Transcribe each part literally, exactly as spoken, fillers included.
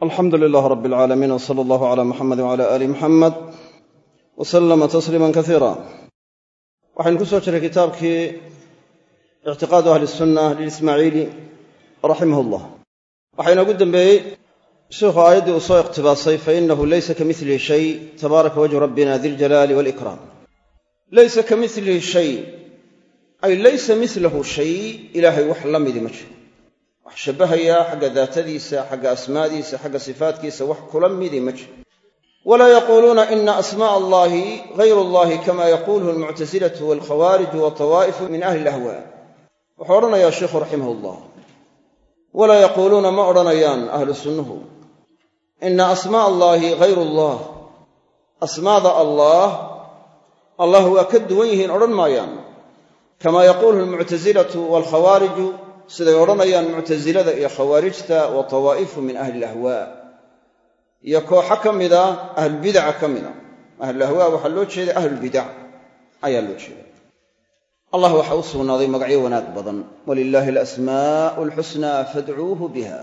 alxamdu lilaah rab alcaalamiin wsala allahu cala muxamedi wcala aali muxamed wasalama tasliima kasiira waxaynu ku soo jiray kitaabkii ictiqaadu ahli sunna lilismaaciili raximah llah waxaa inoogu dembeeyey sheikhu aayaddii uu soo iqtibaasay fainahu laysa ka milihi shay tabaaraka wajhu rabbina diljalaali waalikraam laysa ka milihi shay ay laysa milahu shay ilaahay wax la midi ma jiro wax shabbahaya xagga daatadiisa xagga asmaadiisa xagga sifaatkiisa wax kula midi ma jiro walaa yaquuluuna ina asma'a allahi gayru allahi kama yaquuluhu almuctasilatu waalkhawaariju watawaa'ifu min ahli ilahwa wuxuu odhanayaa sheikhu raximah llah walaa yaquuluuna ma odhanayaan ahlu sunnuhu ina asma'a allahi gayru allah asmaada allah allah waa ka duwan yihiin odhan maayaan kamaa yaquuluhu almuctasilatu waalkhawaariju siday odhanayaan muctasilada iyo khawaarijta wa tawaa'ifu min ahli ilahwaa iyo kooxo ka mida ahlulbidaca ka mida ahlulahwaa waxaa loo jeeda ahlulbidac ayaa loo jeeda allah waxaa u sugnaaday magacyo wanaag badan walilaahi alasmaa'u alxusnaa fadcuuhu biha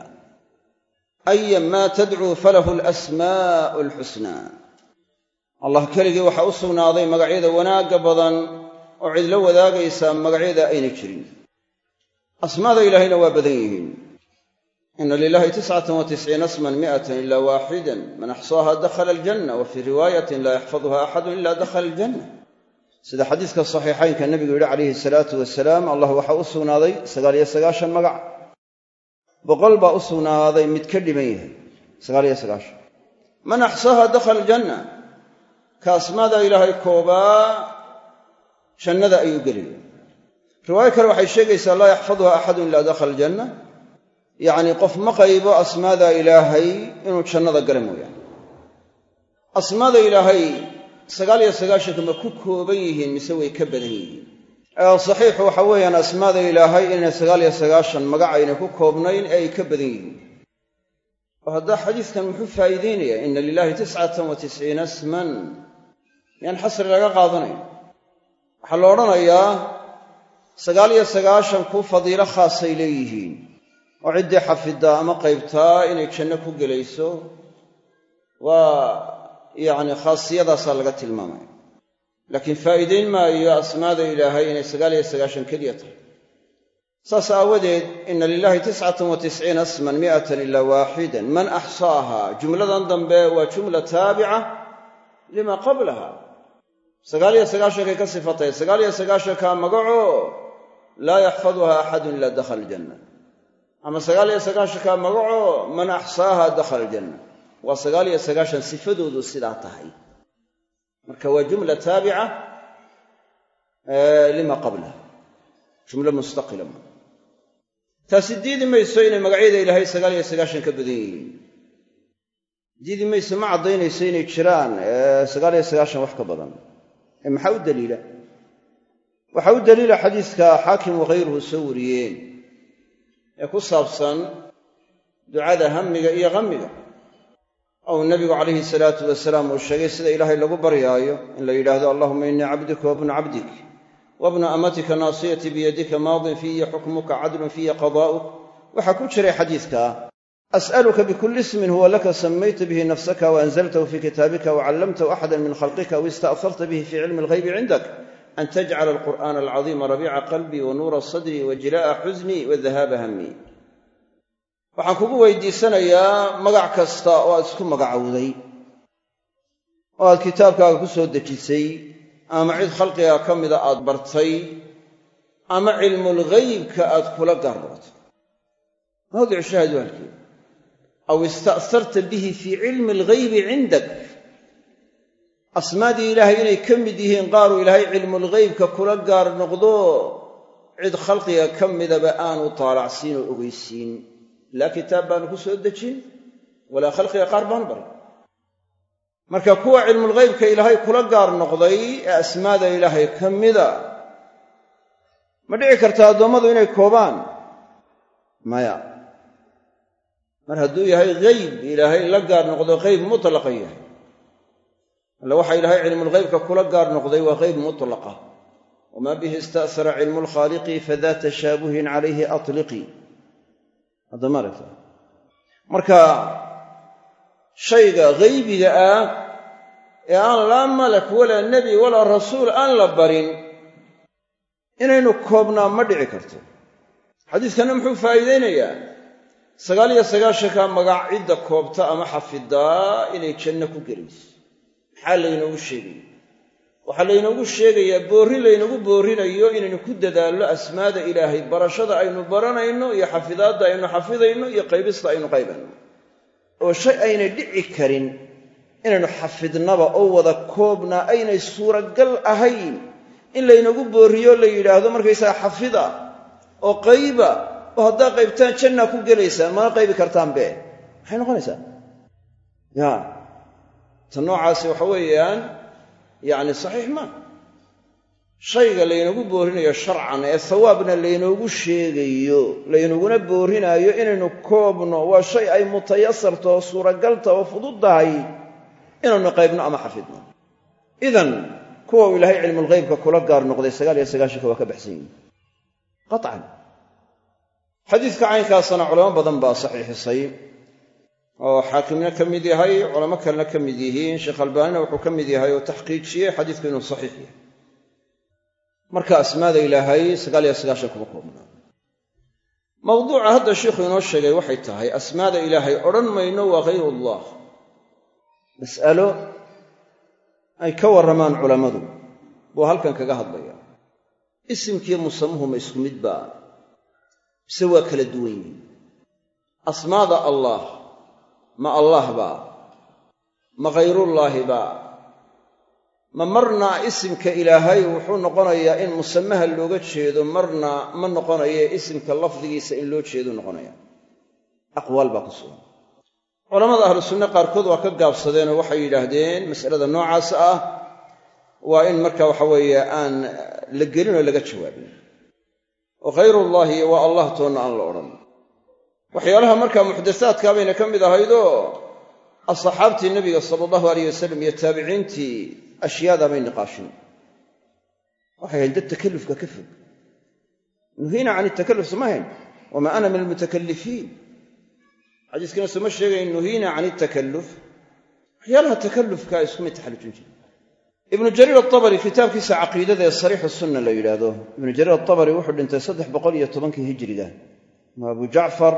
ayan maa tadcuu falahu alasmaa'u alxusnaa allah keligii waxaa u sugnaaday magacyada wanaagga badan oo cid la wadaagaysaa magacyada ayna jirin asmaada ilaahayna waa badan yihiin ina lilahi tiscatan wa tisciina asman mi'atan ila waaxidan man axsaaha dakhala aljanna wa fii riwaayatin laa yaxfaduha axadun ila dakhala aljanna sida xadiiska saxiixaynka nebigu yidhi calayhi salaatu wasalaam allah waxaa u sugnaaday sagaal iyo sagaashan magac boqol baa u sugnaaday mid ka dhiman yahay sagaal iyo sagaashan man axsaaha dakhala aljanna ka asmaada ilaahay koobaa jannada ayuu gelaya riwaayo kale waxay sheegaysaa laa yaxfaduha axadun ilaa dakhala aljanna yacnii qof ma qaybo asmaada ilaahay inuu jannada gala mooyaane asmaada ilaahay sagaal iyo sagaashanka ma ku kooban yihiin mise way ka badan yihiin saxiixu waxa weeyaan asmaada ilaahay inay sagaal iyo sagaashan magac ayna ku koobnayn ee ay ka badan yihiin oo haddaa xadiiskan muxuu faa'iideynayaa ina lilahi tiscatan wa tisciina asman miyaan xasri laga qaadanayn waxaa la odhanayaa sagaal iyo sagaashan ku fadiilo khaasay leeyihiin oo ciddii xafiddaa ama qaybtaa inay janno ku gelayso waa yacni khaasiyadaasaa laga tilmaamaya laakiin faa'iidayn maayo asmaada ilaahay inay sagaal iyo sagaashan keliya tahay saas aawadeed ina lilahi tiscatan wa tisciina asman mi'atan ilaa waaxidan man axsaaha jumladan dambe waa jumla taabica lima qablaha sagaal iyo sagaashankay ka sifatay sagaal iyo sagaashankaa magaco laa yaxfaduha axadun ilaa dakhala aljanna ama sagaal iyo sagaashankaa magaco man axsaaha dakhala aljanna waa sagaal iyo sagaashan sifadoodu sidaa tahay marka waa jumla taabica lima qablaha jumla mustaqila ma taasi diidi mayso inay magacyada ilaahay sagaal iyo sagaashan ka badan yihiin diidi mayso ma caddaynayso inay jiraan sagaal iyo sagaashan wax ka badan ee maxaa u daliila waxaa u daliila xadiiska xaakim wakhayruhu soo wariyeen ee ku saabsan ducada hammiga iyo hammiga ou nebigu calayhi salaatu wasalaam uu sheegay sida ilaahay lagu baryaayo in la yidhaahdo allahuma innii cabduka wabnu cabdik wabnu amatika naasiyatii biyadika maadin fiiya xukmuka cadlun fiiya qadaa'uk waxaa ku jiray xadiiska as'aluka bikulli ismin huwa laka samayta bihi nafsaka waanzaltahu fii kitaabika wacallamtahu axadan min khalqika waista'harta bihi fii cilmi alghaybi cindak an tajcala alqur'aana alcadiima rabiica qalbii wa nuura sadrii wa jilaa'a xusnii wa dahaaba hammii waxaan kugu weydiisanayaa magac kasta oo aad isku magacowday oo aad kitaabkaaga ku soo dejisay ama cid khalqiga ka mida aad bartay ama cilmulghaybka aad kula gaarnoqotay mawdicu shaahid waalkeeda aw ista'sarta bihi fii cilmi alghaybi cindak asmaadii ilaahay inay ka mid yihiin qaaruu ilaahay cilmulghaybka kula gaar noqdo cid khalqiga ka midaba aanu taalacsiin oo ogeysiin laa kitaab baanu ku soo dejin walaa khalqiga qaar baanu barin marka kuwa cilmulghaybka ilaahay kula gaar noqday ee asmaada ilaahay ka mida ma dhici karta addoommadu inay koobaan maya mar hadduu yahay hayb ilaahay la gaar noqdo hayb mutlaqa yahay alla waxaa ilaahay cilmulghaybka kula gaar noqday waa hayb mutlaqa wamaa bihi ista'sara cilmu lkhaaliqi fadaa tashaabuhin calayhi atliqi hadda maaragta marka shayga ghaybiga ah ee aan laa malak walaa nebi walaa rasuul aan la barin inaynu koobnaa ma dhici karto. xadiiskana muxuu faa'iidaynayaa sagaal iyo sagaashanka magac cidda koobta ama xafidaa inay janno ku gelayso. maxaa laynoogu sheegaya? waxaa laynoogu sheegayaa boorrin laynagu boorrinayo inaynu ku dadaallo asmaada ilaahay, barashada aynu baranayno iyo xafidaadda aynu xafidayno iyo qaybista aynu qaybayno, oo shay aynay dhici karin inaynu xafidnaba oo wada koobnaa aynay suuragal ahayn in laynagu boorriyo la yidhaahdo markaysaga xafida oo qayba oo haddaa qaybtaan jannaa ku gelaysaan, mana qaybi kartaanbe. maxay noqonaysaa? ya ta noocaasi waxa weeyaan yacni saxiix maa. shayga laynagu boorrinayo sharcan ee sawaabna laynoogu sheegayo laynaguna boorrinaayo inaynu koobno waa shay ay mutayasarto oo suuragalta oo fududdahay inaynu qaybno ama xafidno. idan kuwa uu ilaahay cilmulghaybka kula gaar noqday sagaal iyo sagaashanka waa ka baxsan yihin qaطcan. xadiidka caynkaasana culamo badan baa saxiixisay oo xaakimna ka mid yahay, culamo kalena ka mid yihiin. sheekh albaanina wuxuu ka mid yahay oo taxqiijiyey xadiidku inuu saxiix yahay. marka asmaada ilaahay sagaal iyo sagaashan kuma koobna. mawduuca hadda sheikhu inoo sheegay waxay tahay asmaada ilaahay odhan mayno waa hayrullah. mas'alo ay ka warramaan culammadu buu halkan kaga hadlaya. isimkiiyo musamuhu ma isku mid baa mise waa kala duwan yihiin? asmaada allah ma allah baa ma khayrullaahi baa ma marna isimka ilaahay wuxuu noqonayaa in musamaha looga jeedo, marna ma noqonaye isimka lafdigiisa in loo jeedu noqonaya. aqwaal baa ku sugan. culammada ahlu sunne qaarkood waa ka gaabsadeenoo waxay yidhaahdeen mas'alada noocaas ah waa in marka waxa weeye aan la gelin oo laga jawaabin, oo khayrullaahi waa allah toonna aan la odhan. waxyaalaha markaa muxdathaadkaa bayna ka mid ahaydoo asxaabtii nebiga sala allahu alayh wasalam iyo taabiciintii ashyaadaa bay niqaashin. waxay ahayn dad takallufka ka fog. nuhiina can itakalluf soma hayn wamaa ana min almutakallifiin. xadiiskana soma sheegayn nuhiina can itakalluf. waxyaalaha takallufkaa iskuma taxallujin jiri. ibnu jariir atabari kitaabkiisa caqiidada ee sariixu sunna la yidhaahdo, ibnu jariir atabari wuxuu dhintay saddex boqol iyo tobankii hijiriga. waa abu jacfar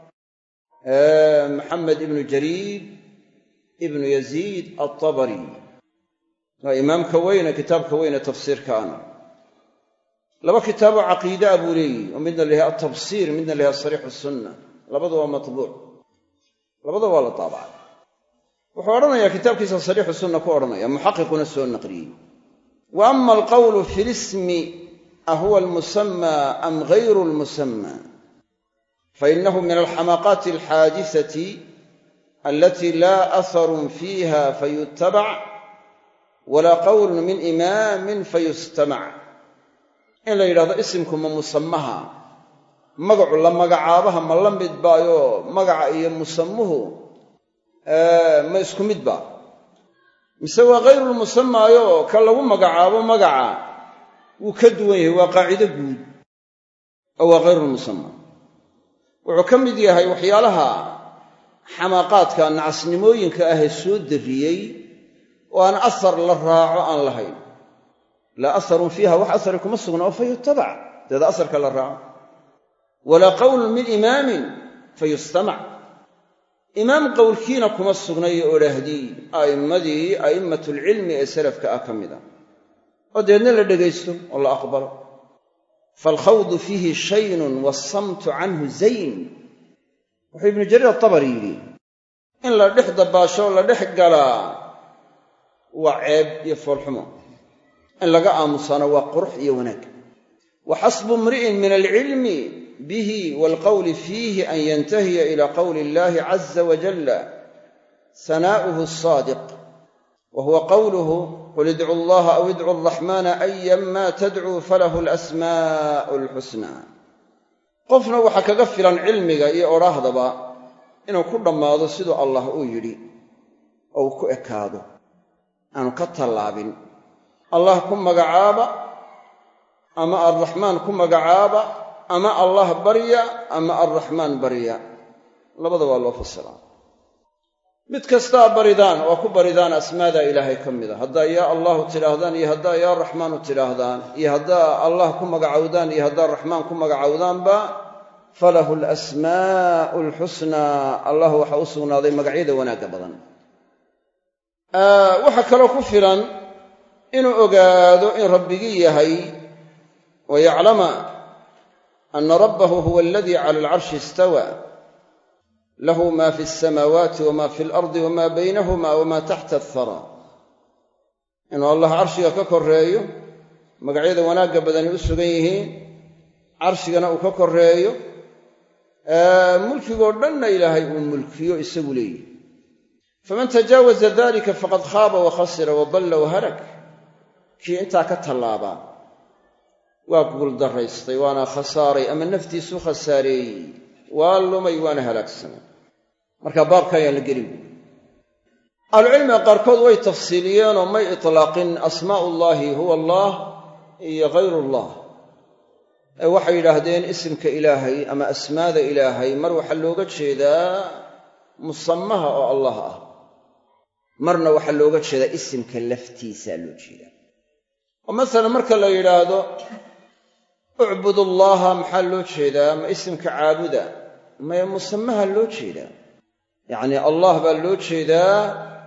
maxamed ibnu jariir ibnu yaziid atabari, waa imaamka weyne kitaabka weyne tafsiirkaana. laba kitaaboo caqiidaa buu leeyihi oo midna la yahay atafsiir, midna la yahay sariixu sunna. labada waa matbuuc, labada waa la taabacay. wuxuu odhanayaa kitaabkiisa sariixu sunna ku odhanaya, muxaqiquna soo naqliyey: wa ama alqawlu fi lismi ahuwa almusammaa am ghayru almusammaa fainahu min alxamaaqaati alxaadisati alati laa atharun fiiha fayutabac walaa qawlun min imaamin fayustamac. in la yidhahdo isimku ma musamaha, magacu la magacaabaha ma la mid baayo magaca iyo musamuhu ma isku mid baa, mise waa hayrulmusamaayo ka lagu magacaabo magaca wuu ka duwan yahay, waa qaacido guud oo waa hayrulmusamaa. wuxuu ka mid yahay waxyaalaha xamaaqaadka nacasnimooyinka ahee soo darriyey oo aan asar la raaco aan lahayn. laa asarun fiiha wax asari kuma sugna oo fayutabac deeda asarka la raaco. walaa qawlun min imaamin fayustamac. imaam qowlkiina kuma sugnayo odhaahdii a'immadii a'immatulcilmi ee salafka ah ka mid a oo deedna la dhegaysto oo la aqbalo. faalkhawdu fiihi shaynun waasamtu canhu zayn. wuxuu ibnu jariir atabari yidhi in la dhex dabaasho la dhex galaa waa ceeb iyo foolxumo, in laga aamusana waa qurux iyo wanaag. wa xasbu imri'in min alcilmi bihi waalqawli fiihi an yantahiya ila qawli illahi caza wajalla hanaa'uhu asaadiq wa huwa qawluhu qul idcu allaha aw idcu araxmaana ayanma tadcuu falahu alasmaa'u alxusnaa. qofna waxaa kaga filan cilmiga iyo odhaahdaba inuu ku dhammaado siduu allah uu yidhi oo uu ku ekaado, aanu ka tallaabin. allah ku magacaaba ama arraxmaan ku magacaaba, ama allah barya ama arraxmaan barya, labada waa loo fasiraa. mid kastaa baridaan waa ku baridaan asmaada ilaahay ka mida haddaa yaa allahu tidhaahdaan iyo haddaa yaa raxmaanu tidhaahdaan iyo haddaa allah ku magacowdaan iyo haddaa raxmaan ku magacowdaanba falahu alasmaa'u alxusnaa allah waxaa u sugnaaday magacyada wanaagga badan waxaa kaloo ku filan inuu ogaado in rabbigii yahay wayaclama ana rabbahu huwa aladii cala alcarshi istawa lahu ma fi alsamaawaati wama fi alardi wama baynahuma wama taxta athara inuu allah carshiga ka koreeyo magacyada wanaagga badani u sugan yihiin carshigana uu ka koreeyo mulkigoo dhanna ilaahay uu mulkiyo isagu leeyihi faman tajaawaza dalika faqad khaaba wa khasira wa dalla wa halag kii intaa ka tallaabaa waa guuldaraystay waana khasaaray ama naftiisu khasaareeyey waa lumay waana halaagsanay marka baabka ayaan la gelin ahlucilmiga qaarkood way tafsiiliyeenoo may itlaaqin asmaa'ullaahi huwa allah iyo hayrullah ee waxay yidhaahdeen isimka ilaahay ama asmaada ilaahay mar waxaa looga jeedaa musamaha oo allah ah marna waxaa looga jeedaa isimka laftiisaa loo jeedaa oo masalan marka la yidhaahdo ucbud allaha maxaa loo jeedaa ma isimka caabuda maya musamaha loo jeedaa yacnii allah baa loo jeedaa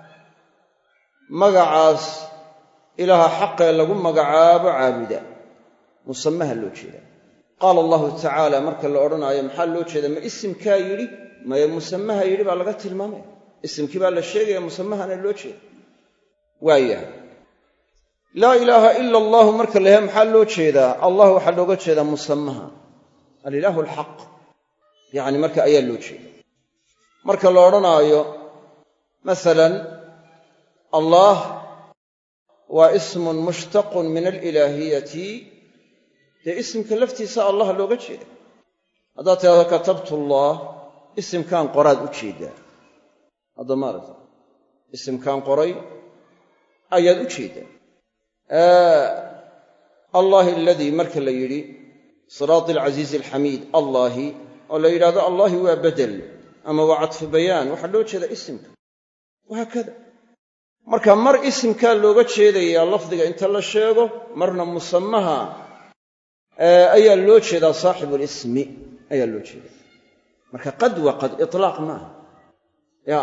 magacaas ilaaha xaqee lagu magacaabo caabuda musamaha loo jeedaa qaala allahu tacaala marka la odhanaayo maxaa loo jeedaa ma isimkaa yidhi maya musamaha yidhi baa laga tilmaamaya isimkii baa la sheegaya musamahana loo jeeda waayahay laa ilaaha ila allahu marka la yahay maxaa loo jeedaa allah waxaa looga jeedaa musamaha alilaahu alxaq yacni marka ayaa loo jeeda marka la odhanaayo masalan allah waa ismun mushtaqun min alilaahiyati dee isimka laftiisa allah looga jeeda haddaad tidhahdo katabtu allah isimkaan qoraad u jeedaa hadda maaragta isimkaan qoray ayaad u jeedaa allaahi aladii marka la yidhi siraati alcasiizi alxamiid allaahi oo la yidhahdo allaahi waa bedel ama waa cadfu bayaan waxaa loo jeedaa isimka wahaakada marka mar isimkaa looga jeedayaa lafdiga inta la sheego marna musamaha ayaa loo jeedaa saaxibulismi ayaa loo jeedaa marka qad wa qad itlaaq maaha ya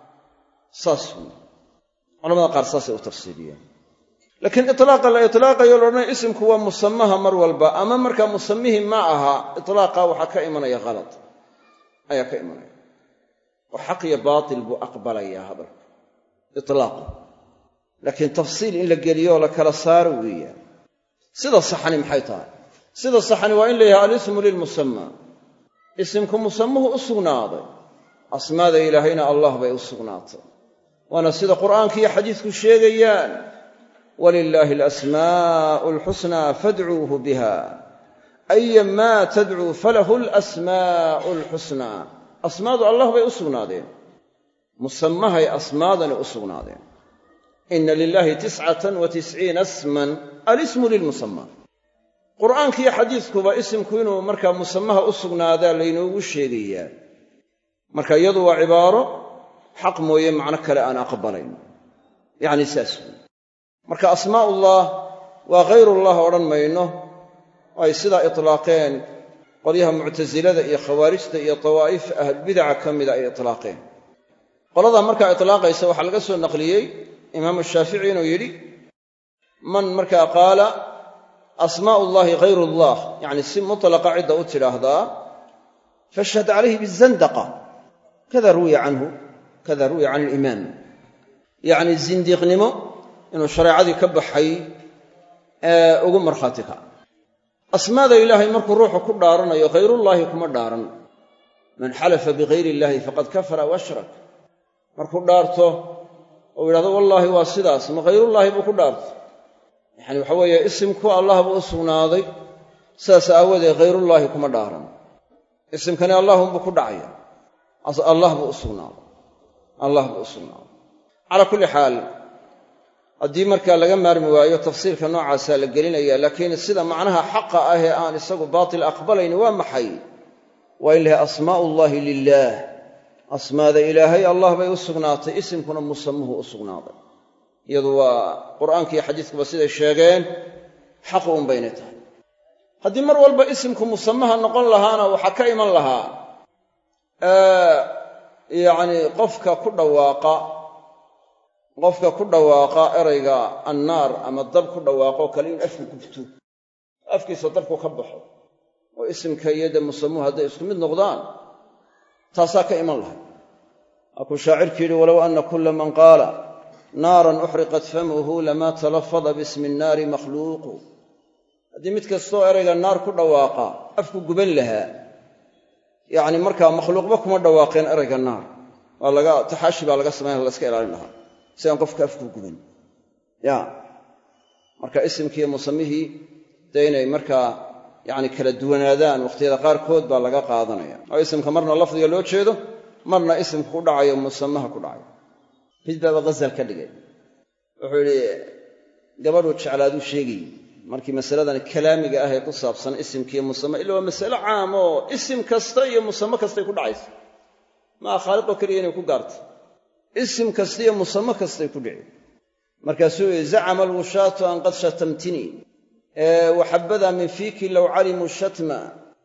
saas wey culamada qaar saasay u tafsiiliyeen laakiin itlaaqa la itlaaqayo laodhanaya isimku waa musamaha mar walba ama markaa musamihii ma aha itlaaqa waxaa ka imanaya khalad ayaa ka imanaya oo xaq iyo baatil buu aqbalayaa hadalka itlaaqu laakiin tafsiil in la geliyo oo la kala saaro weeyaan sida saxani maxay tahay sida saxani waa in la yahay alismu lilmusama isimku musamuhu u sugnaaday asmaada ilaahayna allah bay u sugnaatay waana sida qur'aanka iyo xadiisku sheegayaan walilaahi alasmaa'u alxusnaa fadcuuhu biha aya maa tadcuu falahu alasmaa'u alxusnaa asmaadu allah bay u sugnaadeen musamahay asmaadani u sugnaadeen ina lilaahi tiscatan wa tisciina asman alismu lilmusama qur'aanka iyo xadiiskuba isimku inuu markaa musamaha u sugnaadaa laynoogu sheegayaa marka iyadu waa cibaaro xaq mooye macno kale aan aqbalayn yacni saas wey marka asmaa'ullah waa hayrullah odhan mayno ay sidaa itlaaqeen qolyaha muctasilada iyo khawaarijta iyo tawaa'if ahlbidaca ka mida ay itlaaqeen qoladaa markaa itlaaqaysa waxaa laga soo naqliyey imaamu shaafici inuu yidhi man markaa qaala asmaa'ullahi hayrullah yacni si mutlaqa cidda u tidhaahdaa fashhad calayhi bizandaqa kada ruwiya canhu kada ruwiya can alimaam yacni zindiiqnimo inuu shareecadii ka baxay ee ugu markhaati kaca asmaada ilaahay markuu ruuxu ku dhaaranayo khayrullaahi kuma dhaaran man xalafa bikayri illaahi faqad kafara washrak markuu dhaarto ou yidhahdo wallaahi waa sidaas ma khayrullaahi buu ku dhaarto yacani waxa weeye isimku allah buu u sugnaaday sidaas aawadeed khayrullaahi kuma dhaaran isimkani allahunbuu ku dhacaya allah buu u sugnaaday allah buu u sugnaaday calaa kulli xaal haddii markaa laga maarmi waayo tafsiirka noocaasaa la gelinaya laakiin sida macnaha xaqa ah ee aan isagu baatil aqbalayn waa maxay waa in lahay asmaa'ullaahi lilaah asmaada ilaahay allah bay u sugnaatay isimkuna musammuhu u sugnaaday iyadu waa qur'aanka iyo xadiiskuba siday sheegeen xaq uun baynay tahay haddii mar walba isimku musamaha noqon lahaana waxaa ka iman lahaa yacni qofka ku dhawaaqa qofka ku dhawaaqa erayga annaar ama dab ku dhawaaqoo kale in afku gubto afkiisa dabku ka baxo oo isimka iyo de musamuhu hadday isku mid noqdaan taasaa ka iman lahay akuu shaacirku yidhi walow anna kulla man qaala naaran uxriqat famuhu lama talafada bismi nnaari makhluuqu haddii mid kastoo erayga naar ku dhawaaqa afku guban lahaa yacni markaa makhluuqba kuma dhawaaqeen erayga naar waa laga taxaashi baa laga samayn la iska ilaalin lahaa si aan qofka afku guban ya marka isimkiiyo musamihii dee inay markaa yacni kala duwanaadaan wakhtiyada qaarkood baa laga qaadanaya oo isimka marna lafdiga loo jeedo marna isimka ku dhacayo musamaha ku dhacayo mid baaba ghazal ka dhigay wuxuu yidhi gabadhuu jeclaaduu sheegayey markii masaladan kalaamiga ah ee ku saabsan isimkiiyo musame illa waa masale caam oo isim kasta iyo musame kastay ku dhacaysa maa khaaliqoo keliya inay ku gaarto isim kasta iyo musame kastay ku dhici markaasuu yidhi zacama alwushaatu an qad shatamtinii waxabada min fiiki low calimuu shatma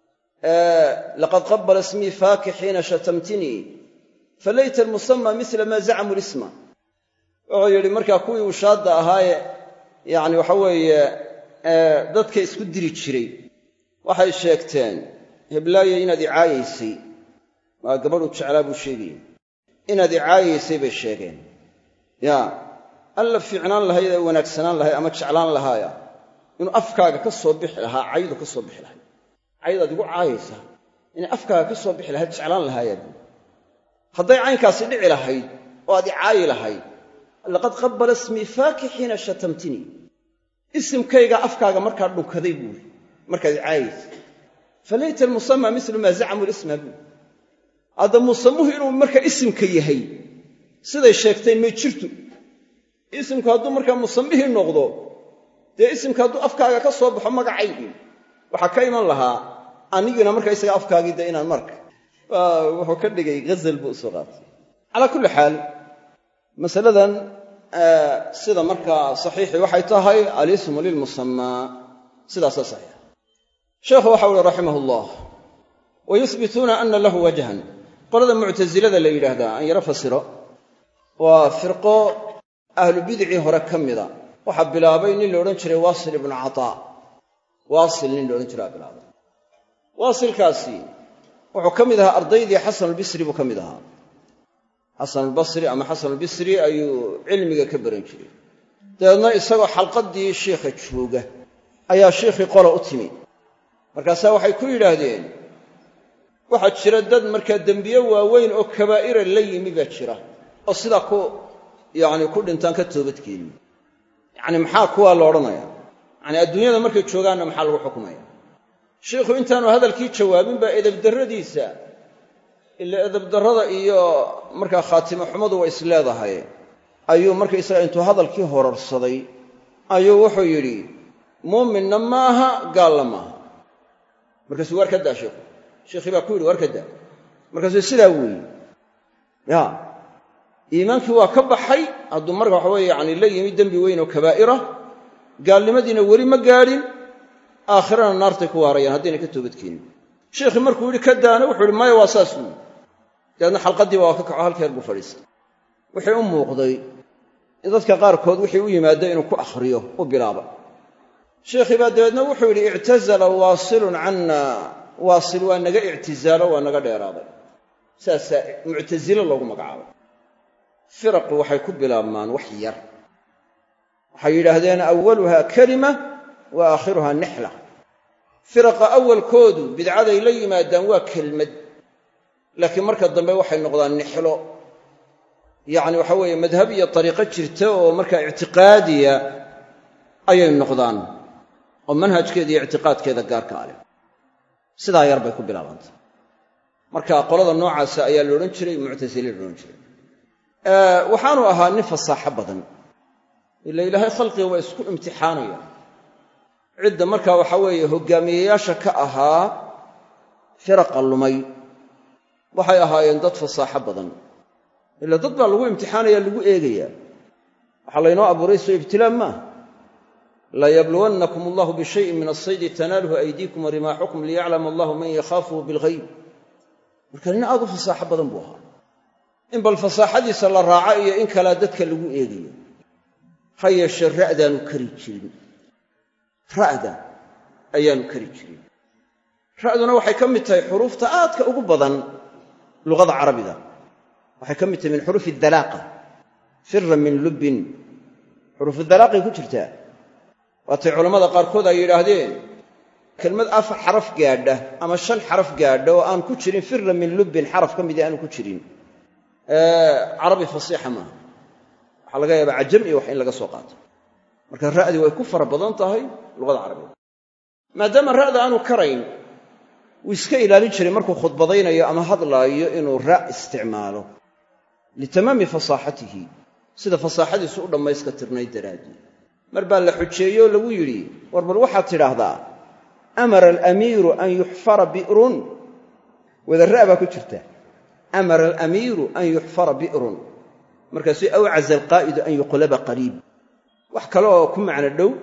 laqad qabala ismii faaki xiina shatamtinii falayta almusama mila maa zacamuu lisma wuxuu yidhi markaa kuwii wushaadda ahaaye yacni waxa weeye dadka isku diri jiray waxay sheegteen heblaayo inaad icaayaysay waa gabadhuu jeclaa buu sheegayey inaad icaayaysay bay sheegeen ya alla fiicnaan lahayd ee wanaagsanaan lahay ama jeclaan lahaaya inuu afkaaga ka soo bixi lahaa caydu ka soo bixi lahay caydaad igu caayaysaa inay afkaaga ka soo bixi lahayd jeclaan lahaayaad hadday caynkaasi dhici lahayd oo aad icaayi lahayd laqad qabala ismii faaki xiina shatamtinii isimkayga afkaaga markaa dhunkaday buuri markaad icaayaysa falayta almusama milu maa zacamuu lisma buuri hadda musamuhu inuu markaa isimka yahay siday sheegteen may jirto isimku hadduu markaa musamihii noqdo dee isimka hadduu afkaaga ka soo baxo magacaygii waxaa ka iman lahaa anigina markaa isaga afkaagii dee inaan marka wuxuu ka dhigay ghazal buu usoo qaatay calaa kulli xaal masaladan sida markaa saxiixii waxay tahay alismu lilmusamaa sidaasaa saxiixa sheekhu waxa uhi raximah ullah wayuhbituuna ana lahu wajhan qolada muctasilada la yidhaahdaa an yaro fasiro waa firqo ahlu bidicii hore ka mida waxaa bilaabay nin la odhan jiray waasil ibnu cataa waasil nin la odhan jiraa bilaabay waasilkaasi wuxuu ka mid ahaa ardaydii xasanulbisri buu ka mid ahaa xasanulbasri ama xasanulbisri ayuu cilmiga ka baran jiray dabeedna isagoo xalqaddii shiikha jooga ayaa shiikhii qola u timi markaasaa waxay ku yidhaahdeen waxaa jira dad markaa dembiye waaweyn oo kabaa'ira la yimi baa jira oo sidaa ku yacni ku dhintaan ka toobadkeenin yacni maxaa kuwaa la odhanaya yacni adduunyada markay joogaanna maxaa lagu xukumaya shiikhu intaanu hadalkii jawaabin baa edabdarradiisa ila edabdarrada iyo markaa khaatimo xumadu waa isleedahay ayuu markaysaga intuu hadalkii horarsaday ayuu wuxuu yidhi muuminna maaha gaalna maaha markaasuu waar ka daa shiikhu shiikhii baa ku yidhi waar ka daa markaasuu sidaa weeye ya iimaankii waa ka baxay hadduu marka waxa weye yacni la yimi dembi weyn oo kabaa'ira gaalnimadiina weli ma gaadhin aakhirana naartay ku waarayaan haddayna ka toobadkeenin shiikhii markuu yidhi ka daana wuxuu yidhi maya waa saas weyi dabeedna xalqaddiiba waa ka kaco halkeer buu fadhiistay wixii u muuqday in dadka qaarkood wixii u yimaada inuu ku akhriyo u bilaaba shiikhii baa dabeedna wuxuu yidhi ictazala waasilun canna waasil waa naga ictizaalo waa naga dheeraaday saasaa muctasilo loogu magacaabay firaqu waxay ku bilaabmaan wax yar waxay yidhaahdeen awaluhaa kalima wa aakhiruhaa nixla firaqa awalkoodu bidcaday la yimaadaan waa kelmad laakiin marka dambe waxay noqdaan nixlo yacni waxa weeye madhab iyo dariiqo jirta oo markaa ictiqaadiya ayay noqdaan oo manhajkeeda iyo ictiqaadkeeda gaarka a leh sidaa yar bay ku bilaabantay marka qolada noocaasa ayaa la odhan jiray muctasiliin la odhan jiray waxaanu ahaa nin fasaaxo badan ila ilaahay khalqiga waa isku imtixaanaya cidda markaa waxaa weeye hoggaamiyeyaasha ka ahaa firaqa lumay waxay ahaayeen dad fasaaxo badan ila dad baa lagu imtixaanaya lagu eegaya waxa laynoo abuuray soo ibtilaa ma la yabluwannakum Allahu bi shay'in min as-sayd tanaluhu aydikum wa rimahukum liya'lam Allahu man yakhafuhu bil ghayb marka nin aad u fasaaxo badan buu ahaa in bal fasaaxadiisa la raaco iyo in kala dadka lagu eegayo hayeshe ra'daanu kari jirin ra'da ayaanu kari jirin ra'duna waxay ka mid tahay xuruufta aadka ugu badan luqada carabiga waxay ka mid tahay min xuruuf ad-dalaaqa firra min lubbin xuruuf ad-dalaaqa ku jirtaa waatay culimada qaarkood ay yiraahdeen kelmad afar xaraf gaadha ama shan xaraf gaadha oo aan ku jirin firra min lubbin xaraf ka mid ah aan ku jirin ee carabi fasiixa ma waxa laga yaabaa ajam iyo wax in laga soo qaato marka ra'di way ku fara badan tahay luqada carabiga maadaama ra'da aanu karayn wuu iska ilaalin jiray markuu khudbadaynayo ama hadlaayo inuu ra' isticmaalo litamaami fasaaxatihi sida fasaaxadiisu u dhammayska tirnay daraadii mar baa la xujeeyo lagu yidhi war bal waxaad tidhaahdaa amara alamiiru an yuxfara bi'run wada ra' baa ku jirta amara alamiiru an yuxfara bi'run markaasuu awcaza alqaa'idu an yuqlaba qariib wax kale oo ku macno dhow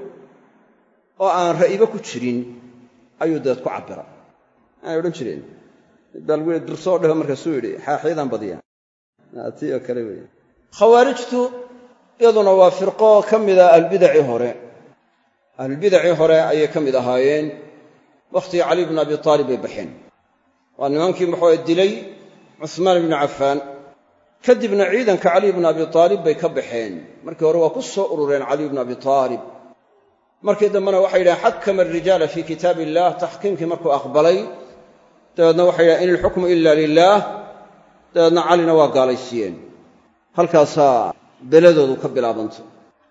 oo aan ra'ibo ku jirin ayuu daad ku cabira ay odhan jireen dal weey dursoo dhaho markaasuu yidhi xaaxiidan badiya tii oo kale weey khawaarijtu iyaduna waa firqo ka mid ah albidaci hore albidaci hore ayay ka mid ahaayeen waqtigii cali ibn abi taalib ay baxeen waa nimankii muxuu dilay cusmaan ibn cafaan kadibna ciidanka cali ibn abi taalib bay ka baxeen markii hore waa ku soo urureen cali ibn abi taalib markii dambena waxay yidhaaheen xakama arijaala fii kitaabi illaah taxkiimkii markuu aqbalay dabeedna waxay yidhahen in ilxukmu ila lilaah dabeedna calina waa gaalaysiiyeen halkaasaa beladoodu ka bilaabantay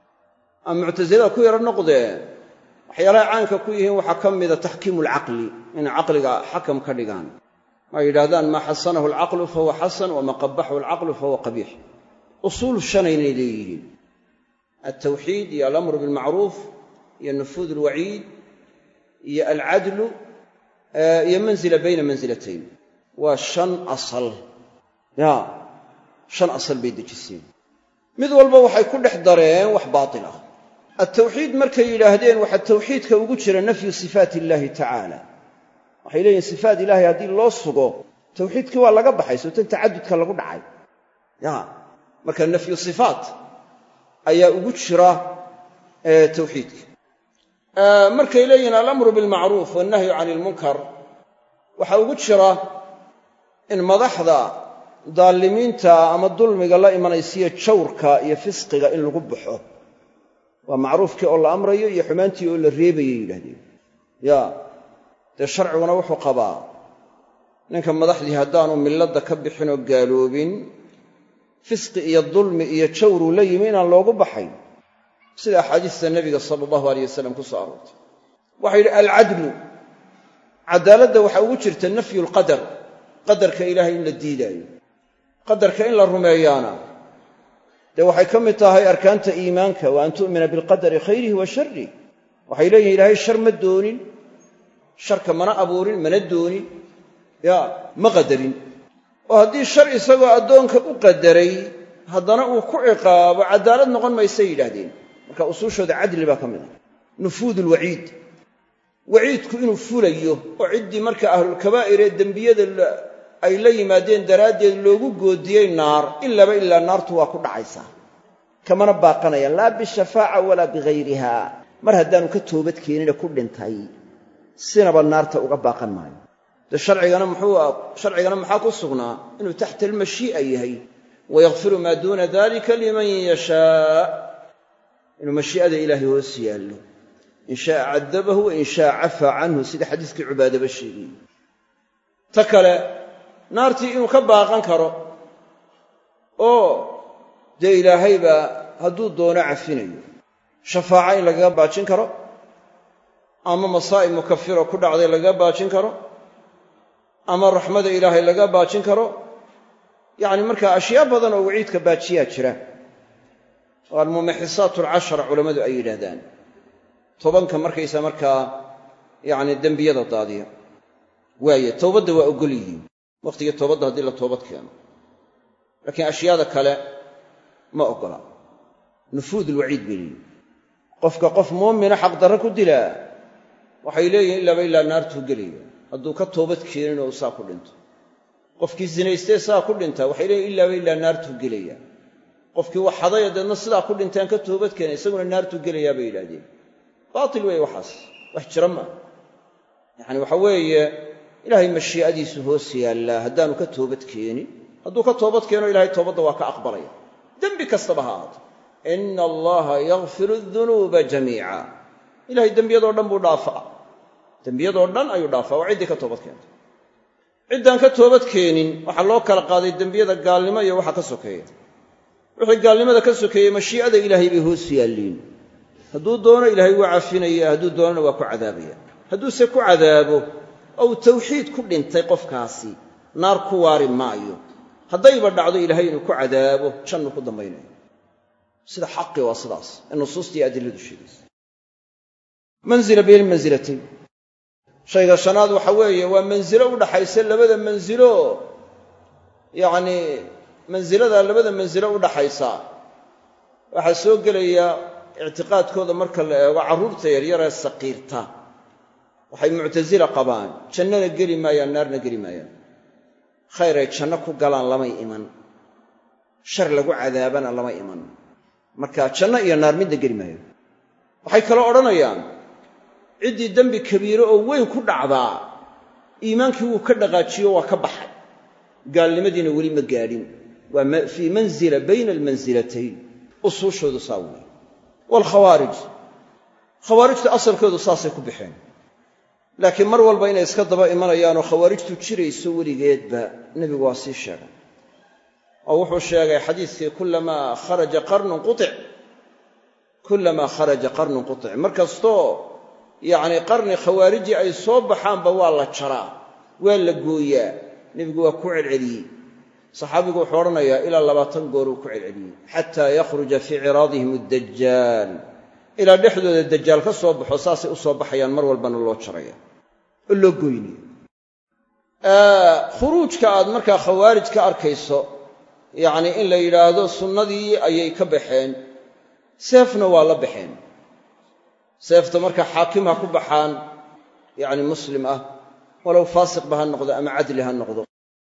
ama muctasilada ku yaro noqdee waxyaalaha caanka ku yihiin waxaa ka mida taxkiimu alcaqli inay caqliga xakam ka dhigaan ma yidhaahdaan maa xasanahu alcaqlu fahuwa xasan wamaa qabaxahu alcaqlu fahuwa qabiix usuul shanaynay leeyihiin altawxiid iyo alamru bilmacruuf iyo nufuud alwaciid iyo alcadlu iyo manzila bayna mansilatayn waa shan asal ya shan asal bay dejiseen mid walba waxay ku dhex dareen wax baatil ah altawxiid markay yidhaahdeen waxaa tawxiidka ugu jira nafyu sifaati illaahi tacaala waxay leeyihin sifaat ilaahay haddii loo sugo tawxiidkii waa laga baxay soo tan tacadudka lagu dhacay ya marka nafyu sifaat ayaa ugu jira tawxiidka markay leeyihiin alamru bilmacruuf wannahyu cani ilmunkar waxaa ugu jira in madaxda daalimiinta ama dulmiga la imanaysiiyo jawrka iyo fisqiga in lagu baxo waa macruufkii oo la amrayo iyo xumaantii oo la reebayay yidhahdeen ya dee sharciguna wuxuu qabaa ninka madaxdii haddaanu milladda ka bixin oo gaaloobin fisqi iyo dulmi iyo jawruu la yimi inaan loogu baxayn sida axaadiista nebiga sala allahu alayh wasalam ku soo aroortay waxay yidhi alcadlu cadaaladda waxaa ugu jirta nafyu lqadar qadarka ilaahay in la diidaayo qadarka in la rumeeyaana dee waxay ka mid tahay arkaanta iimaanka wa an tu'mina bilqadari khayrihi wa sharrih waxay leeyihin ilaahay shar ma doonin sharka mana abuurin mana doonin ya ma qadarin oo haddii shar isagoo addoonka u qadaray haddana uu ku ciqaabo cadaalad noqon maysay yidhaahdeen marka usuushooda cadli baa ka mid ah nufuud ulwaciid waciidku inuu fulayo oo ciddii marka ahlulkabaa'ir ee dembiyada ay la yimaadeen daraaddeed loogu goodiyey naar ilaaba ilaa naartu waa ku dhacaysaa kamana baaqanayaan laa bishafaaca walaa bihayriha mar haddaanu ka toobad keenine ku dhintay sinaba naarta uga baaqan maayo de sharcigana muxuu sharcigana maxaa ku sugnaa inuu taxta almashii'a yahay wayakfiru maa duuna dalika liman yashaa inuu mashii'ada ilaahay hoos yaallo in shaaa cadabahu wa in shaa cafaa canhu sida xadiiskii cubaadaba sheegayey ta kale naartii inuu ka baaqan karo oo dee ilaahayba hadduu doono cafinayo shafaaca in lagaga baajin karo ama masaa'ib mukafiro ku dhacday lagaga baajin karo ama raxmada ilaahay laga baajin karo yacni markaa ashyaa badan oo waciidka baajiyaa jira oo almumaxisaat alcashara culammadu ay yidhaahdaan tobanka markaysa markaa yacni dembiyada daadiya waaye towbadda waa oggol yihiin waqtigii toobadda haddii la toobad keeno laakiin ashyaada kale ma ogola nufuud alwaciid bay leeyihin qofka qof muumina xaqdarro ku dilaa waxay leeyihin ilaaba ilaa naartuu gelaya hadduu ka toobad keenin oo saa ku dhinto qofkii zinaystee saa ku dhintaa waxay leeyihin ilaaba ilaa naartuu gelaya qofkii wax hadaya deedna sidaa ku dhintaan ka toobad keena isaguna naartuu gelayaa bay yidhaahdeen baatil weeye waxaas wax jira maa yacani waxa weeye ilaahay mashii'adiisu hoos yaallaa haddaanu ka toobad keenin hadduu ka toobad keeno ilaahay toobadda waa ka aqbalaya dembi kastaba ha ahaato ina allaha yakfiru adunuuba jamiica ilahay dembiyadoo dhan buu dhaafaa dembiyadoo dhan ayuu dhaafaa waa ciddii ka toobad keentay ciddaan ka toobad keenin waxaa loo kala qaaday dembiyada gaalnimo iyo waxa ka sokeeya wixii gaalnimada ka sokeeyey mashii'ada ilaahay bay hoos yaalliin hadduu doono ilaahay waa cafinaya hadduu doonana waa ku cadaabaya hadduuse ku cadaabo ou tawxiid ku dhintay qofkaasi naar ku waari maayo haddayba dhacdo ilaahay inuu ku cadaabo jannu ku dambaynayo sida xaqi waa sidaas ee nusuustii adilladu sheegaysa manzila bayna mansilatayn shayga shanaad waxa weeye waa mansilo u dhaxaysa labada mansilo yacnii mansilada labada mansilo u dhaxaysa waxaa soo gelaya ictiqaadkooda marka la eego carruurta yaryaree saqiirta waxay muctasila qabaan jannana geli maayaan naarna geli maayaan khayr ay janno ku galaan lamay iman shar lagu cadaabana lama iman marka janno iyo naar midna geli maayo waxay kaloo odhanayaan ciddii dembi kabiiro oo weyn ku dhacdaa iimaankii wuu ka dhaqaajiyo waa ka baxay gaalnimadiina weli ma gaadhin waa fii manzila bayna almansilatayn usuushoodu saa weeye waalkhawaarij khawaarijta asalkoodu saasay ku baxeen laakiin mar walba inay iska daba imanayaanoo khawaarijtu jirayso weligeedba nebigu waa sii sheegay oo wuxuu sheegay xadiiskii kullamaa kharaja qarnun qutic kullamaa kharaja qarnun qutic mar kastoo yacnii qarni khawaariji ay soo baxaanba waa la jaraa waa la gooyaa nebigu waa ku celceliyey saxaabigu wuxuu odhanayaa ilaa labaatan goor uu ku celceliyey xataa yakhruja fii ciraadihim addajaal ilaa dhexdooda dajaal ka soo baxo saasay u soo baxayaan mar walbana loo jaraya oo loo goynaya khuruujka aad markaa khawaarij ka arkayso yacnii in la yidhaahdo sunnadii ayay ka baxeen seefna waa la baxeen seefta markaa xaakim ha ku baxaan yacni muslim ah walow faasiqba ha noqdo ama cadli ha noqdo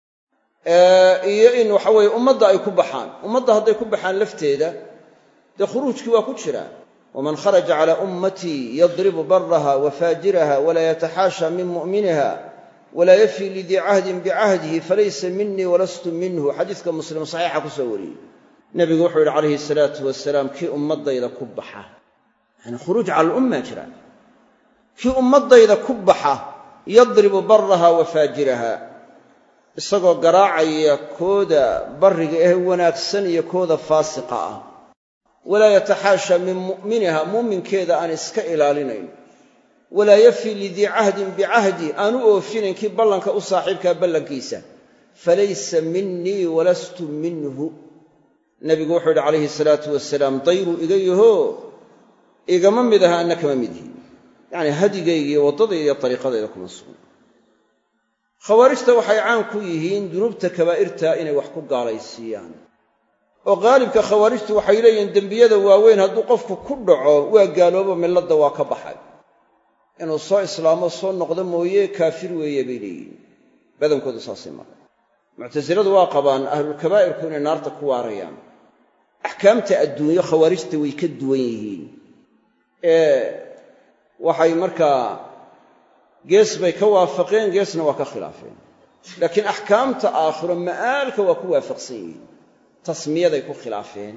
iyo in waxa weeye ummadda ay ku baxaan ummadda hadday ku baxaan lafteeda dee khuruujkii waa ku jiraa waman kharaja calaa ummatii yadribu baraha wa faajiraha walaa yataxaasha min mu'miniha walaa yafii lidii cahdin bicahdihi falaysa minii walastu minhu xadiiska muslim saxiixa ku soo wariyey nebigu wuxuu yidhi calayhi salaatu wasalaam kii ummaddayda ku baxa yani khuruuj cala alummaa jira kii ummaddayda ku baxa yadribu baraha wa faajiraha isagoo garaacaya kooda barriga ee wanaagsan iyo kooda faasiqa ah walaa yataxaasha min mu'miniha muuminkeeda aan iska ilaalinayn walaa yafii lidii cahdin bicahdi aan u oofinayn kii ballanka u saaxiibkaa ballankiisa falaysa minii walastu minhu nebigu wuxuu yidhi calayhi salaatu wasalaam dayruu iga yaho igama mid aha anna kama mid yihi yacnii hadigayga iyo waddadayda iyo dariiqadayda kuma sugan khawaarijta waxay caan ku yihiin dunuubta kabaa'irta inay wax ku gaalaysiiyaan oo qaalibka khawaarijtu waxay leeyihiin dembiyada waaweyn hadduu qofku ku dhaco waa gaaloobo milladda waa ka baxay inuu soo islaamo soo noqdo mooye kaafir weeye bay leeyihiin badankoodu saasay mara muctasiladu waa qabaan ahlulkabaa'irku inay naarta ku waarayaan axkaamta adduunyo khawaarijta way ka duwan yihiin ee waxay markaa gees bay ka waafaqeen geesna waa ka khilaafeen laakiin axkaamta aakhiro ma'aalka waa ku waafaqsan yihiin tasmiyaday ku khilaafeen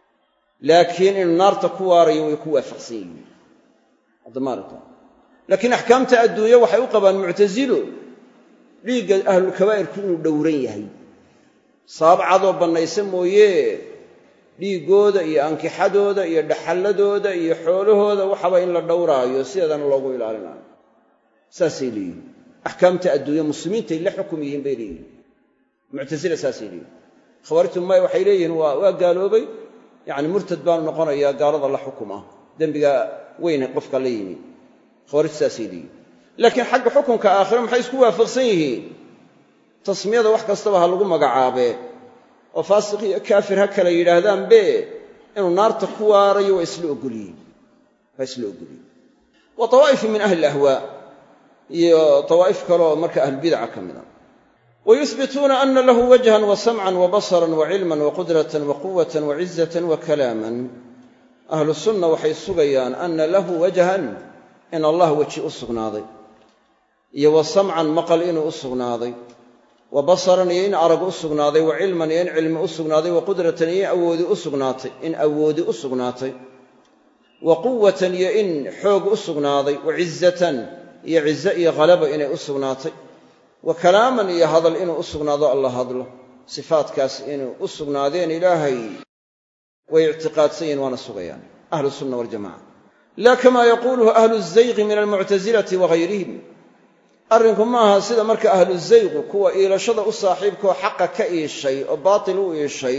laakiin inuu naarta ku waarayo way ku waafaqsan yihiin haddamaarata laakiin axkaamta adduunyo waxay u qabaan muctasilo dhiigga ahlulkabaa'irku inuu dhowran yahay sabab cadoo bannaysa mooye dhiiggooda iyo ankixadooda iyo dhaxalladooda iyo xoolahooda waxaba in la dhowraayo sideedana loogu ilaalinayo saasay leeyihin axkaamta adduunyo muslimiintay la xukum yihiin bay leeyihin muctasila saasay leeyihin khawaarijtu may waxay leeyihiin waa waa gaaloobay yacni murtad baanu noqonayaa gaalada la xukum ah dembiga weyne qofka la yimi khawaarijtu saasay leeyihin laakiin xagga xukunka aakhire maxay isku waafaqsan yihiin tasmiyada wax kastaba ha lagu magacaabee oo faasiq iyo kaafir ha kala yidhaahdaanbe inuu naarta ku waarayo waa isla ogolyihin waa isla ogolyihin wa tawaa'if min ahli alahwaa iyo tawaa'if kaloo marka ahlulbidaca ka mida wayuhbituuna ana lahu wajhan wa samcan wa basaran wa cilman wa qudratan wa quwatan wa cizatan wa kalaaman ahlu sunna waxay sugayaan ana lahu wajhan in allah weji u sugnaaday iyo wa samcan maqal inuu u sugnaaday wa basaran iyo in arag u sugnaaday wa cilman iyo in cilmi u sugnaaday wa qudratan iyo in awoodi u sugnaatay in awoodi u sugnaatay wa quwatan iyo in xoog u sugnaaday wa cizatan iyo cize iyo halaba inay u sugnaatay wa kalaaman iyo hadal inuu u sugnaado alla hadlo sifaadkaas inuu u sugnaadeen ilaahay way ictiqaadsan yihin waana sugayaan ahlu sunna waljamaca laa kamaa yaquuluhu ahlu zayqi min almuctasilati wahayrihim arrinku maaha sida marka ahlu zayqu kuwa iilashada u saaxiibkaoo xaqa ka iishay oo baatil u iishay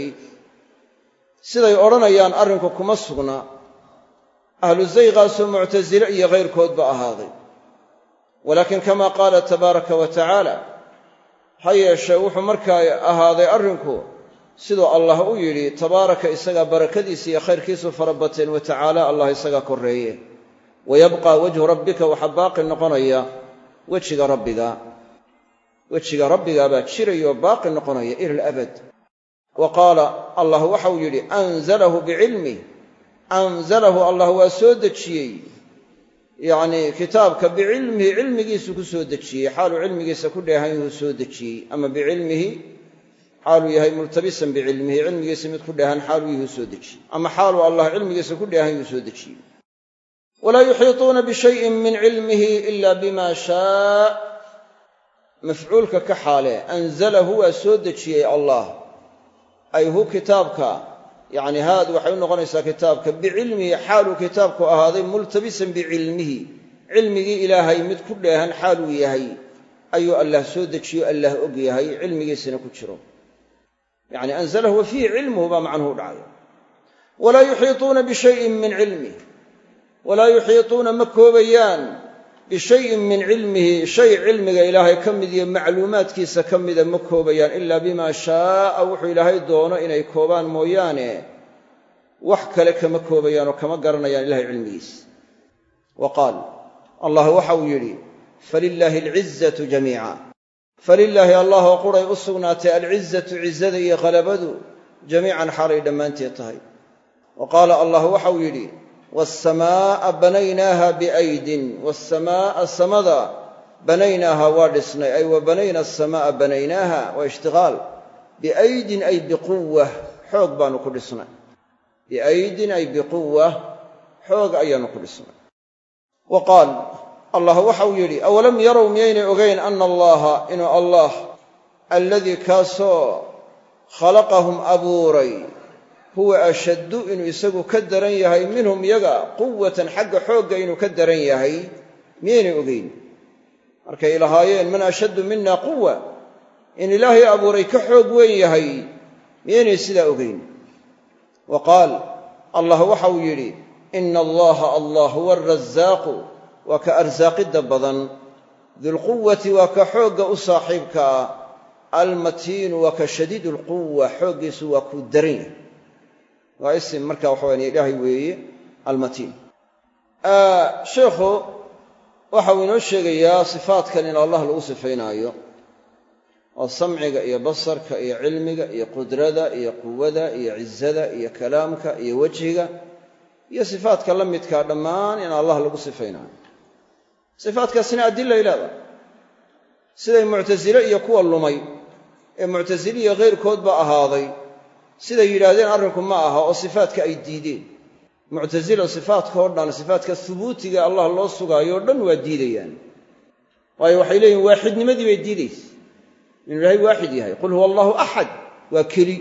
siday odhanayaan arrinku kuma sugna ahlu zayqaasoo muctasile iyo hayrkoodba ahaaday walaakin kama qaala tabaaraka wa tacaala ha yeeshee wuxuu markaa ahaaday arrinku siduu allah u yidhi tabaaraka isagaa barakadiisa iyo khayrkiisu fara bateen wa tacaala allah isagaa korreeye wayabqaa wajhu rabbika waxaa baaqi noqonaya wejiga rabbiga wejiga rabbigaa baa jirayoo baaqi noqonaya ila alabad wa qaala allah waxau yidhi anzalahu bicilmih anzalahu allah waa soo dejiyey yacnii kitaabka bicilmihi cilmigiisu ku soo dejiyey xaaluu cilmigiisa ku dheehan yuhuu soo dejiyey ama bicilmihi xaaluu yahay multabisan bicilmihi cilmigiisa mid ku dheehan xaaluu yuhuu soo dejiyey ama xaaluu allah cilmigiisa ku dheehan yuhuu soo dejiyey walaa yuxiituuna bishayin min cilmihi ila bima shaa mafcuulka ka xaale anzalahu waa soo dejiyey allah ay hu kitaabka yacni haad waxay u noqonaysaa kitaabka bicilmihi xaaluu kitaabku ahaaday multabisan bicilmihi cilmigii ilaahay mid ku dheehan xaaluu yahay ayuu allah soo dejiyo allah og yahay cilmigiisina ku jiro yacni anzalahu wa fiihi cilmuhu baa macnuhu dhacaya walaa yuxiituuna bishayin min cilmih walaa yuxiituuna ma koobayaan bishayin min cilmihi shay cilmiga ilaahay ka mid iyo macluumaadkiisa ka mida ma koobayaan ilaa bimaa shaaa wuxuu ilaahay doono inay koobaan mooyaane wax kale kama koobayaan oo kama garanayaan ilahay cilmigiisa wa qaal allah waxau yidhi falilaahi alcizatu jamiica falilaahi allah oo quray u sugnaatay alcizatu cizada iyo qalabadu jamiican xaalay dhammaanteed tahay wa qaala allah waxau yidhi waassamaa'a banaynaaha biaydin waassamaa'a samada banaynaaha waa dhisnay ay wa banayna asamaa'a banaynaaha waa ishtiqaal biaydin ay biquwa xoog baanu ku dhisnay biaydin ay biquwa xoog ayaanu ku dhisnay wa qaal allah waxau yidhi awalam yarow miyaynay ogayn ana allaha inuu allah alladii kaasoo khalaqahum abuuray huwa ashaddu inuu isagu ka daran yahay minhum iyaga quwatan xagga xoogga inuu ka daran yahay miyaynay ogayn markay lahaayeen man ashaddu mina quwa in ilaahay abuuray ka xoog weyn yahay miyaynay sidaa ogayn wa qaal allah waxau yidhi ina allaha allah huwa arasaaqu waa ka arsaaqidda badan dulquwati waa ka xoogga u saaxiibka ah almatiinu waa ka shadiidu lquwa xooggiisu waa kuu daran yahay waa isim marka waxa waya ilaahay weeye almatiin sheekhu waxau inoo sheegayaa sifaatkan in allah lagu sifaynaayo oo samciga iyo basarka iyo cilmiga iyo qudrada iyo quwada iyo cizada iyo kalaamka iyo wejhiga iyo sifaadka la midkaa dhammaan in allah lagu sifaynaayo sifaadkaasina adilay leedahay siday muctasile iyo kuwa lumay ee muctasiliya kayrkoodba ahaaday siday yidhaahdeen arrinku ma aha oo sifaadka ay diideen muctasila sifaadka oo dhan sifaadka hubuutiga allah loo sugaayo o dhan waa diidayaan waayo waxay leeyihin waaxidnimadii bay diidaysa inuu ilaahay waaxid yahay qul huwa allahu axad waa keli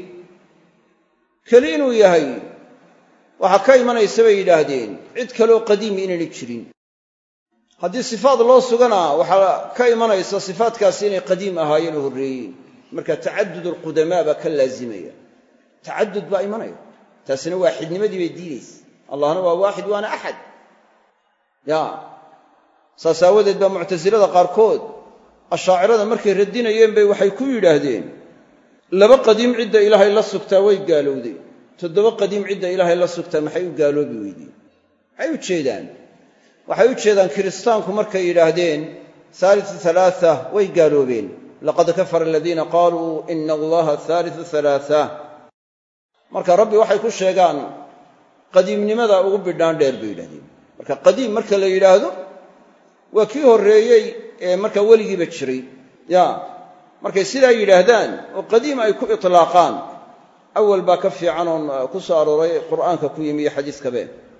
keli inuu yahay waxaa ka imanaysa bay yidhaahdeen cid kaleoo qadiimi inaynay jirin haddii sifaad loo sugana waxaa ka imanaysa sifaadkaasi inay qadiim ahaayeen oo horreeyeen marka tacadud alqudamaa baa ka laazimaya tacadud baa imanaya taasina waaxidnimadii bay diidaysa allahna waa waaxid waana axad ya saas aawadeed baa muctasilada qaarkood ashaacirada markay radinayeen bay waxay ku yidhaahdeen laba qadiim cidda ilaahay la sugtaa way gaalowday toddoba qadiim cidda ilaahay la sugtaa maxay u gaaloobi weydeen maxay u jeedaan waxay u jeedaan kiristaanku markay yidhaahdeen haalisu halaatha way gaaloobeen laqad kafara aladiina qaaluu ina allaha haalisu halaatha marka rabbi waxay ku sheegaan qadiimnimada ugu bidhaan dheer bay yidhahdeen marka qadiim marka la yidhaahdo waa kii horreeyey ee markaa weligiiba jiray ya markay sidaa yidhaahdaan oo qadiim ay ku itlaaqaan awal baa ka fiican oon ku soo arooray qur'aanka ku yimi iyo xadiiskabe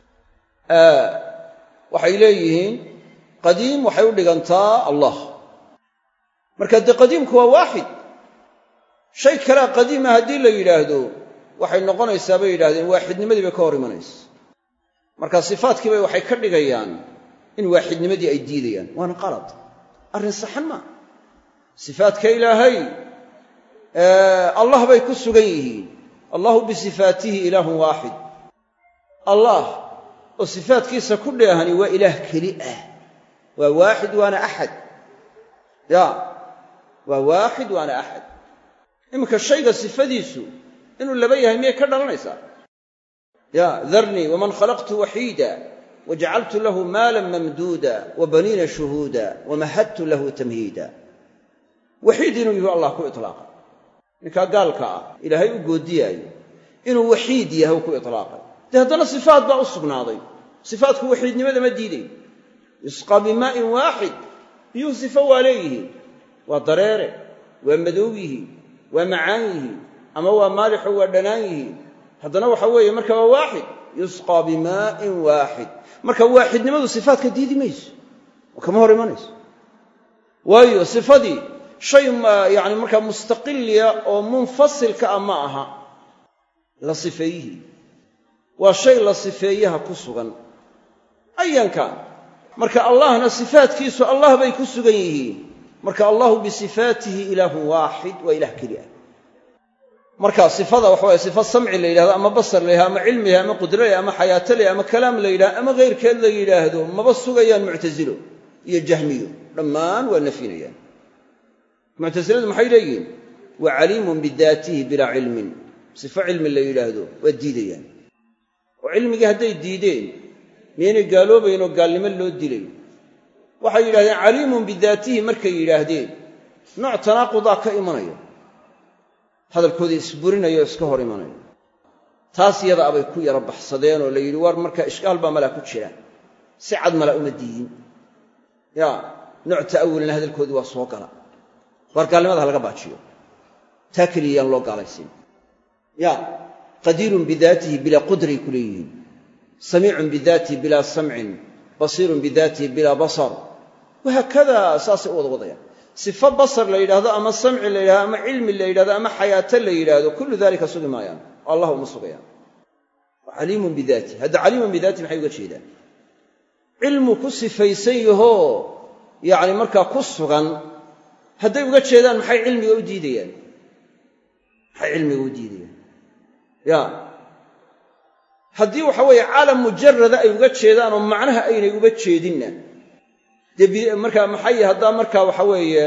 waxay leeyihiin qadiim waxay u dhigantaa allah marka dee qadiimku waa waaxid shay kalea qadiima haddii la yidhaahdo waxay noqonaysaa bay yidhahdeen waaxidnimadii bay ka hor imanaysa marka sifaadkiibay waxay ka dhigayaan in waaxidnimadii ay diidayaan waana qalad arrin saxan maa sifaadka ilaahay allah bay ku sugan yihiin allahu bisifaatihi ilaahun waaxid allah oo sifaadkiisa ku dheehani waa ilaah keli ah waa waaxid waana axad ya waa waaxid waana axad iminka shayga sifadiisu inuu laba yahay miyay ka dhalanaysaa ya darnii waman khalaqtu waxiida wajacaltu lahu maalan mamduuda wa baniina shuhuuda wamahadtu lahu tamhiida waxiid inuu yahu allah ku iطlaaqay ninkaa gaalka ah ilaahay u goodiyaayo inuu waxiid yahay ku iطlaaqay dee haddana sifaat baa u sugnaaday sifaatku waxiidnimada ma diiday yusqaa bimaa'in waaxid biyuhu sifo waa leeyihiin waa dareere waa madow yihiin waa macaan yihiin ama waa maalixo waa dhanaan yihiin haddana waxa weeye marka waa waaxid yusqaa bimaa'in waaxid marka waaxidnimadu sifaatka diidi mayso oo kama hor imanayso waayo sifadii shay yani markaa mustaqiliya oo munfasilka ah ma aha la sifeeyihii waa shay la sifeeyaha ku sugan ayanka marka allahna sifaatkiisu allah bay ku sugan yihiin marka allahu bisifaatihi ilaahun waaxid waa ilaah keli ah marka sifada waxa waye sifa samci la yidhahdo ama basar la yidhahdo ama cilmi lah ama qudro lah ama xayaato lah ama kalaam la yidhahdo ama keyrkeed la yidhaahdo maba sugayaan muctasilo iyo jahmiyo dhammaan waa nafinayaan muctasiladu maxay leeyihiin waa caliimun bidaatihi bilaa cilmin sifo cilmi la yidhaahdo waa diidayaan oo cilmigii hadday diideen miyaynay gaaloobayn oo gaalnimo loo dilay waxay yidhahdeen caliimun bidaatihi markay yidhaahdeen nooc tanaaqudaa ka imanaya hadalkoodii isburinaya oo iska hor imanaya taas yada abay ku yara baxsadeen oo la yidhi war markaa ishkaal baa malaa ku jira si cad malaa uma diidin ya nooc ta'awulna hadalkoodii waa soo gala waar gaalnimada ha laga baajiyo taa keliyayaan loo gaalaysiin ya qadiirun bidaatihi bilaa qudray ku leeyihiin samiicun bidaatihi bilaa samcin basiirun bidaatihi bilaa basar wahaakada saasay u wada wadayaan sifo basar la yidhaahdo ama samci la yidhahdo ama cilmi la yidhahdo ama xayaato la yidhaahdo kullu dalika sugi maayaan oo allah uma sugayaan caliimun bidaatihi hadda caliimun bidaatihi maxay uga jeedaan cilmu ku sifaysan yahoo yacni markaa ku sugan hadday uga jeedaan maxay cilmiga u diidayaan maxay cilmiga u diidayaan ya haddii waxa weeye caalam mujarada ay uga jeedaan oo macnaha aynay uga jeedinna dee markaa maxay haddaa markaa waxa weeye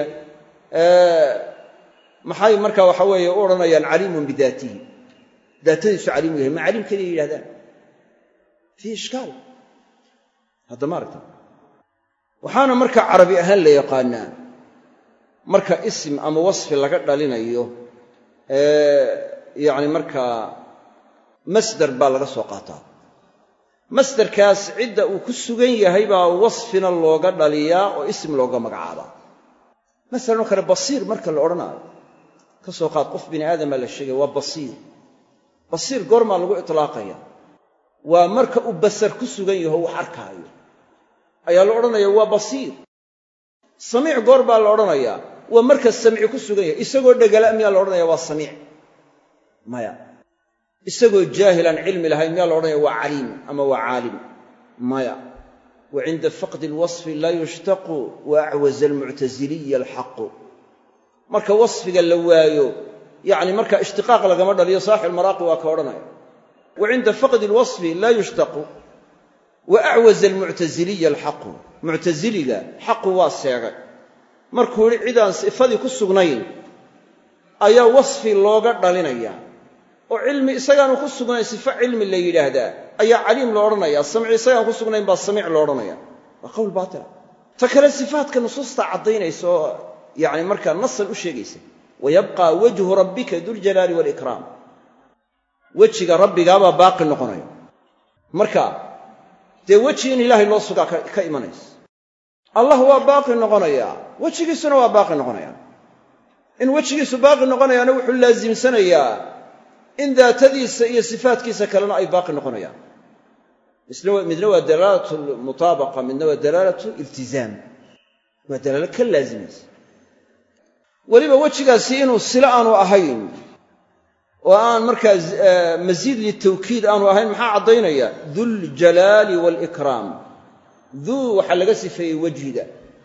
maxay markaa waxa weeye u odhanayaan caliimun bidaatihi daatadiisu caliimu yahay ma caliim keliya yidhahdaan fii ishkaal hadda ma aragta waxaana marka carabi ahaan la yaqaanaa marka ism ama wasfi laga dhalinayo yacni markaa masdar baa laga soo qaataa masdarkaas cidda uu ku sugan yahay baa wasfina looga dhaliyaa oo ism looga magacaabaa masalan oo kale basiir marka la odhanaayo ka soo qaad qof bini aadamaa la sheegaya waa basiir basiir goormaa lagu itlaaqaya waa marka uu basar ku sugan yaho wax arkaayo ayaa la odhanaya waa basiir samiic goor baa la odhanayaa waa marka samci ku sugan yahay isagoo dhegala miyaa la odhanaya waa samiic maya isagoo jaahilan cilmi lahayn miyaa la odhanaya waa caliim ama waa caalim maya wa cinda faqdi alwasfi laa yushtaqu wa acwaza almuctasiliya alxaqu marka wasfiga la waayo yacni marka ishtiqaaq lagama dhaliyo saaxib almaraaqi waa ka odhanaya wa cinda faqdi alwasfi laa yushtaqu wa acwaza almuctasiliya alxaqu muctasiliga xaqu waa seegay markuu yidhi cidaan sifadii ku sugnayn ayaa wasfi looga dhalinaya oo cilmi isagaanu ku sugnayn sifo cilmi la yidhaahdaa ayaa caliim lo odhanaya samci isagaan ku sugnayn baa samiic lo odhanaya waa qowl baatila ta kale sifaadka nusuusta caddaynaysa oo yacni markaa nasan u sheegaysa wayabqaa wajhu rabbika duljalaali waalikraam wejiga rabbigaabaa baaqi noqonaya marka dee weji in ilaahay loo sugaa ka imanaysa allah waa baaqi noqonayaa wejigiisuna waa baaqi noqonaya in wejigiisu baaqi noqonayaana wuxuu laasimsanayaa in daatadiisa iyo sifaadkiisa kalena ay baaqi noqonayaan midna waa dalaalatu lmutaabaqa midna waa dalaalatu iltizaam waa dalaalo ka laazimaysa weliba wejigaasi inuu silo aanu ahayn oo aan markaa masiid litawkiid aanu ahayn maxaa caddaynaya duljalaali waalikraam duu waxaa laga sifeeyey wejiga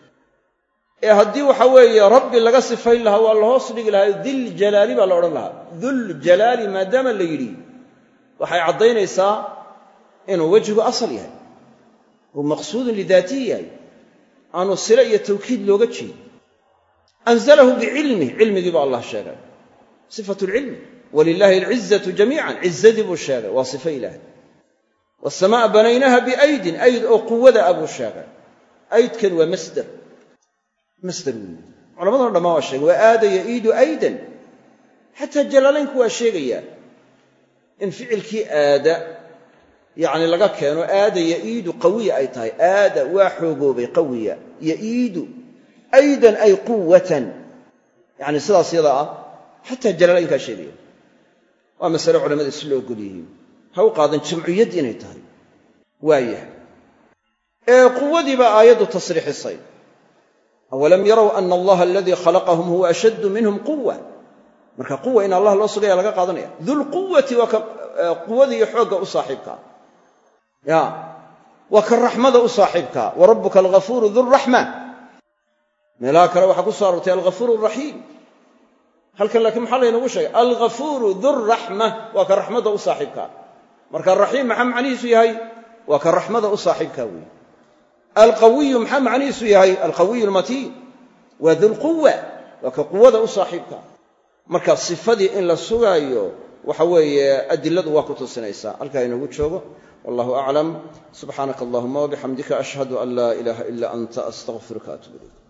ee haddii waxa weeye rabbi laga sifayn lahaa waa la hoos dhigi lahaa diljalaali baa la odhan lahaa duljalaali maadaama la yidhi waxay caddaynaysaa inuu wejigu asal yahay uu maqsuudun lidaatihi yahay aanu silo iyo tawkiid looga jeedin anzalahu bicilmih cilmigii baa allah sheegay sifatu lcilmi walilaahi alcizatu jamiican cizadii buu sheegay waa sifo ilaahay waasamaaa banaynaha biaydin ayd oo quwada ah buu sheegay aydkan waa masder masder weyi culamaduna dhammaan waa sheegay waa aada yaiidu aydan xataa jalaalaynku waa sheegayaa in ficilkii aada yacni laga keeno aada yaiidu qawiya ay tahay aada waa xoogoobay qawiya yaiidu aydan ay quwatan yacni sidaas yada ah xataa jalaalaynkaa sheegaya waa masale culamada si loo ogol yihiin ha u qaadan jamciyad inay tahay waayahay ee quwadii baa aayaddu tasriixisay awalam yarow ana allaha aladii khalaqahum huwa ashaddu minhum quwa marka quwa in allah loo sugaya laga qaadanaya dulquwati waa ka quwadii iyo xoogga u saaxiibkaa ya waa ka raxmada u saaxiibkaa wa rabbuka alghafuuru duraxma meelaha kale waxaa ku soo aroortay alghafuuru araxiim halkan laakiin maxaa laynagu sheegay alghafuuru duraxma waa ka raxmadda u saaxiibkaa marka raxiim maxaa macnihiisu yahay waa ka raxmada u saaxiibkaa weeye alqawiyu maxaa macnihiisu yahay alqawiyu almatiin waa dulquwa waa ka quwada u saaxiibkaa marka sifadii in la sugaayo waxa weeye adiladu waa ku tusinaysaa halkaa inagu joogo wallahu aclam subxaanaka allahuma wabixamdika ashhadu an laa ilaaha ila anta astaqfiruka atuub ilayk